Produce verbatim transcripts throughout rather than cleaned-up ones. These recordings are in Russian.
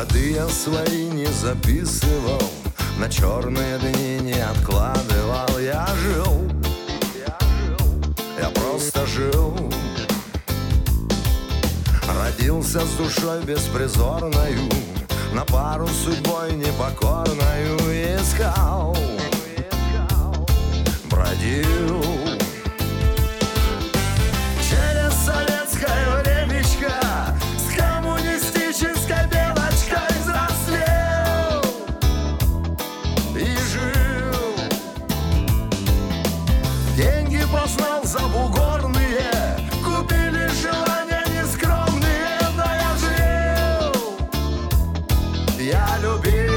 Годы я свои не записывал, на черные дни не откладывал. Я жил, я просто жил. Родился с душой беспризорною, на пару с судьбой непокорною. Искал, бродил через советское времечко, с коммунистической белочкой взрослел и жил. Деньги познал забугорные, купили желания нескромные, но я жил, я любил.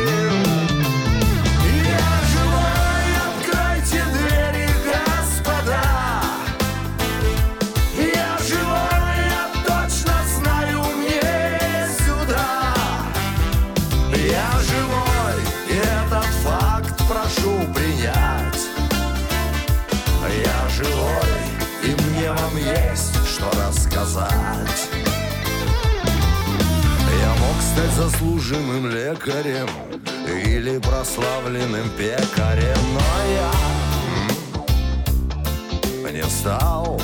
Я живой, откройте двери, господа. Я живой, я точно знаю, мне сюда. Я живой, и этот факт прошу принять. Я живой, и мне вам есть что рассказать. Я мог стать заслуженным лекарем или прославленным пекарем, но я не стал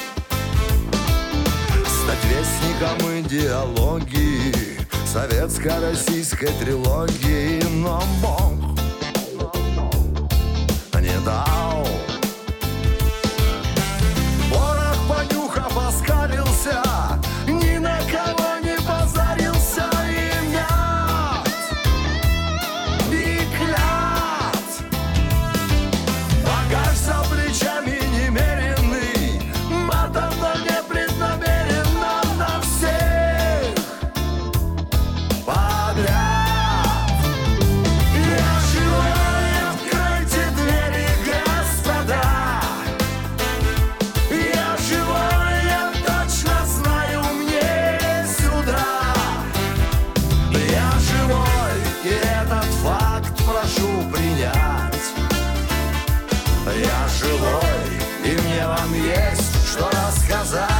стать вестником идеологии советско-российской трилогии, но Бог не дал. Порох понюхав оскалился, ни на кого не позарился. И мят, и клят, багаж за плечами немеренный, матом, но непреднамеренно на всех подряд. Я живой, откройте двери, господа. Я живой, я точно знаю, мне сюда. Я живой, и этот факт прошу принять. Я живой, и мне вам есть что рассказать.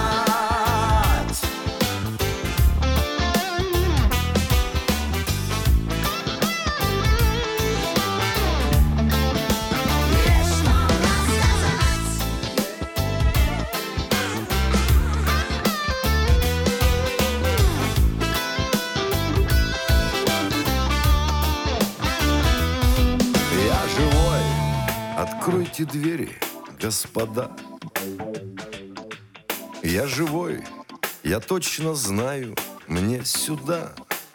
Я живой, откройте двери, господа. Я живой, я точно знаю, мне сюда.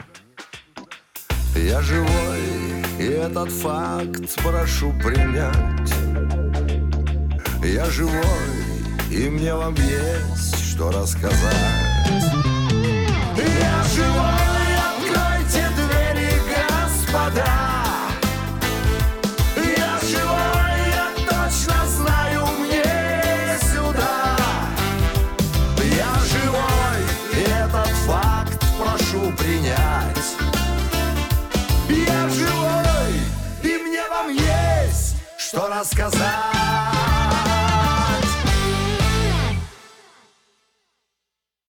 Я живой, и этот факт прошу принять. Я живой, и мне вам есть что рассказать. Я живой, откройте двери, господа. Я живой, я точно знаю, мне сюда. Я живой, и этот факт прошу принять. Я живой, и мне вам есть что рассказать.